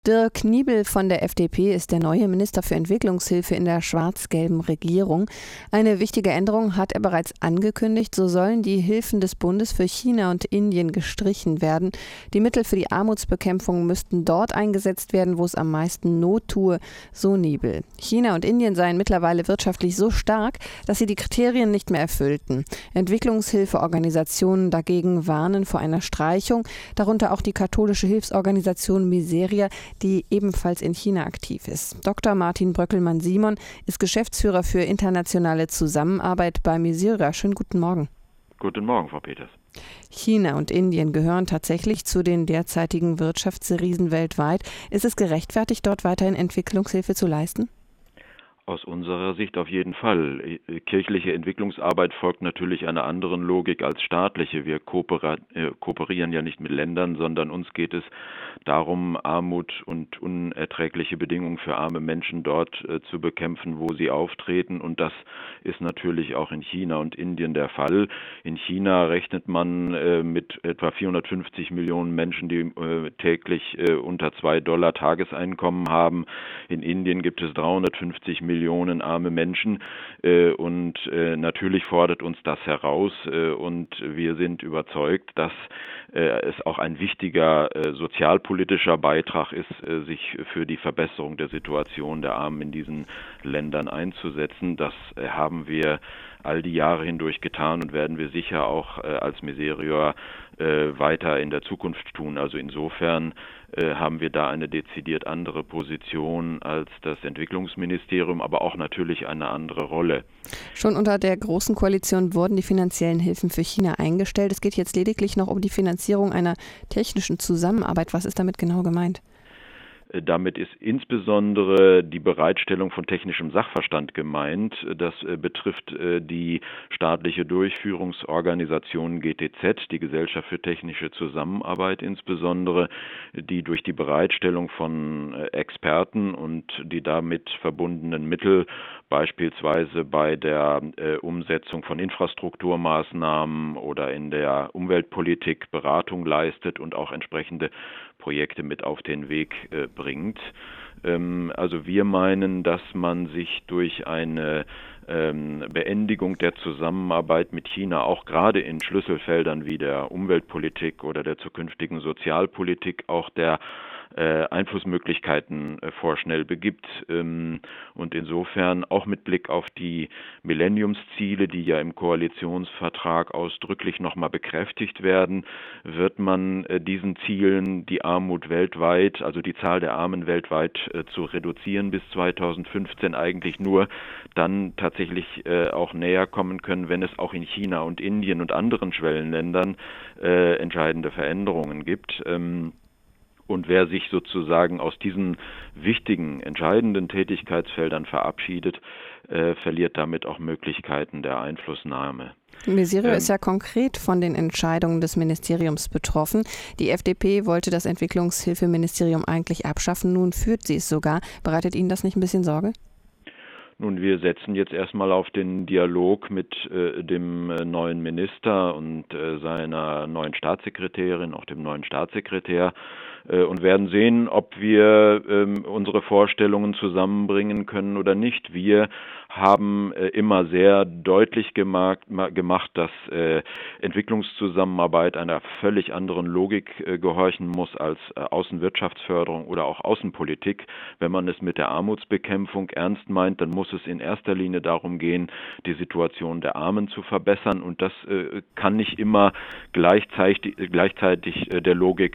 Dirk Niebel von der FDP ist der neue Minister für Entwicklungshilfe in der schwarz-gelben Regierung. Eine wichtige Änderung hat er bereits angekündigt. So sollen die Hilfen des Bundes für China und Indien gestrichen werden. Die Mittel für die Armutsbekämpfung müssten dort eingesetzt werden, wo es am meisten Not tue, so Niebel. China und Indien seien mittlerweile wirtschaftlich so stark, dass sie die Kriterien nicht mehr erfüllten. Entwicklungshilfeorganisationen dagegen warnen vor einer Streichung, darunter auch die katholische Hilfsorganisation Miseria, die ebenfalls in China aktiv ist. Dr. Martin Bröckelmann-Simon ist Geschäftsführer für internationale Zusammenarbeit bei Miseria. Schönen guten Morgen. Guten Morgen, Frau Peters. China und Indien gehören tatsächlich zu den derzeitigen Wirtschaftsriesen weltweit. Ist es gerechtfertigt, dort weiterhin Entwicklungshilfe zu leisten? Aus unserer Sicht auf jeden Fall. Kirchliche Entwicklungsarbeit folgt natürlich einer anderen Logik als staatliche. Wir kooperieren ja nicht mit Ländern, sondern uns geht es darum, Armut und unerträgliche Bedingungen für arme Menschen dort zu bekämpfen, wo sie auftreten. Und das ist natürlich auch in China und Indien der Fall. In China rechnet man mit etwa 450 Millionen Menschen, die täglich unter $2 Tageseinkommen haben. In Indien gibt es 350 Millionen arme Menschen und natürlich fordert uns das heraus und wir sind überzeugt, dass es auch ein wichtiger sozialpolitischer Beitrag ist, sich für die Verbesserung der Situation der Armen in diesen Ländern einzusetzen. Das haben wir all die Jahre hindurch getan und werden wir sicher auch als Miseria weiter in der Zukunft tun. Also insofern haben wir da eine dezidiert andere Position als das Entwicklungsministerium, aber auch natürlich eine andere Rolle. Schon unter der Großen Koalition wurden die finanziellen Hilfen für China eingestellt. Es geht jetzt lediglich noch um die Finanzierung einer technischen Zusammenarbeit. Was ist damit genau gemeint? Damit ist insbesondere die Bereitstellung von technischem Sachverstand gemeint. Das betrifft die staatliche Durchführungsorganisation GTZ, die Gesellschaft für technische Zusammenarbeit insbesondere, die durch die Bereitstellung von Experten und die damit verbundenen Mittel beispielsweise bei der Umsetzung von Infrastrukturmaßnahmen oder in der Umweltpolitik Beratung leistet und auch entsprechende Projekte mit auf den Weg bringt. Also wir meinen, dass man sich durch eine Beendigung der Zusammenarbeit mit China auch gerade in Schlüsselfeldern wie der Umweltpolitik oder der zukünftigen Sozialpolitik auch der Einflussmöglichkeiten vorschnell begibt. Und insofern auch mit Blick auf die Millenniumsziele, die ja im Koalitionsvertrag ausdrücklich nochmal bekräftigt werden, wird man diesen Zielen, die Armut weltweit, also die Zahl der Armen weltweit zu reduzieren bis 2015 eigentlich nur dann tatsächlich auch näher kommen können, wenn es auch in China und Indien und anderen Schwellenländern entscheidende Veränderungen gibt. Und wer sich sozusagen aus diesen wichtigen, entscheidenden Tätigkeitsfeldern verabschiedet, verliert damit auch Möglichkeiten der Einflussnahme. Miseria ist ja konkret von den Entscheidungen des Ministeriums betroffen. Die FDP wollte das Entwicklungshilfeministerium eigentlich abschaffen, nun führt sie es sogar. Bereitet Ihnen das nicht ein bisschen Sorge? Nun, wir setzen jetzt erstmal auf den Dialog mit dem neuen Minister und seiner neuen Staatssekretärin, auch dem neuen Staatssekretär, und werden sehen, ob wir unsere Vorstellungen zusammenbringen können oder nicht. Wir haben immer sehr deutlich gemacht, dass Entwicklungszusammenarbeit einer völlig anderen Logik gehorchen muss als Außenwirtschaftsförderung oder auch Außenpolitik. Wenn man es mit der Armutsbekämpfung ernst meint, dann muss es in erster Linie darum gehen, die Situation der Armen zu verbessern. Und das kann nicht immer gleichzeitig der Logik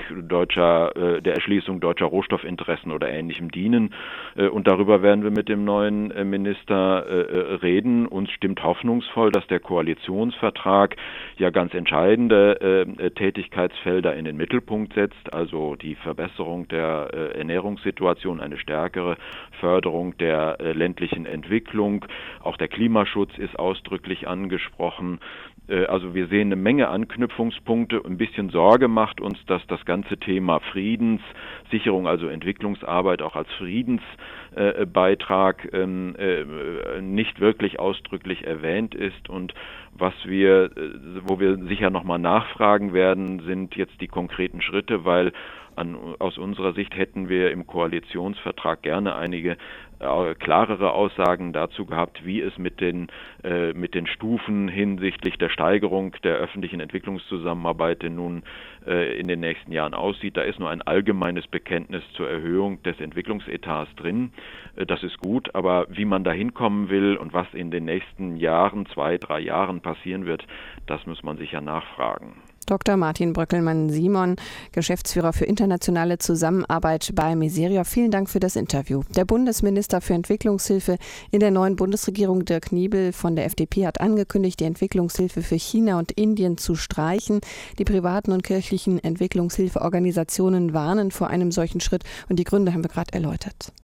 der Erschließung deutscher Rohstoffinteressen oder Ähnlichem dienen. Und darüber werden wir mit dem neuen Minister reden. Uns stimmt hoffnungsvoll, dass der Koalitionsvertrag ja ganz entscheidende Tätigkeitsfelder in den Mittelpunkt setzt, also die Verbesserung der Ernährungssituation, eine stärkere Förderung der ländlichen Entwicklung, auch der Klimaschutz ist ausdrücklich angesprochen. Also wir sehen eine Menge Anknüpfungspunkte. Ein bisschen Sorge macht uns, dass das ganze Thema Friedenssicherung, also Entwicklungsarbeit auch als Friedensbeitrag nicht wirklich ausdrücklich erwähnt ist. Und wo wir sicher nochmal nachfragen werden, sind jetzt die konkreten Schritte, weil Aus unserer Sicht hätten wir im Koalitionsvertrag gerne einige klarere Aussagen dazu gehabt, wie es mit den Stufen hinsichtlich der Steigerung der öffentlichen Entwicklungszusammenarbeit nun in den nächsten Jahren aussieht. Da ist nur ein allgemeines Bekenntnis zur Erhöhung des Entwicklungsetats drin. Das ist gut, aber wie man da hinkommen will und was in den nächsten Jahren, 2, 3 Jahren passieren wird, das muss man sicher nachfragen. Dr. Martin Bröckelmann-Simon, Geschäftsführer für internationale Zusammenarbeit bei Meseria. Vielen Dank für das Interview. Der Bundesminister für Entwicklungshilfe in der neuen Bundesregierung, Dirk Niebel von der FDP, hat angekündigt, die Entwicklungshilfe für China und Indien zu streichen. Die privaten und kirchlichen Entwicklungshilfeorganisationen warnen vor einem solchen Schritt und die Gründe haben wir gerade erläutert.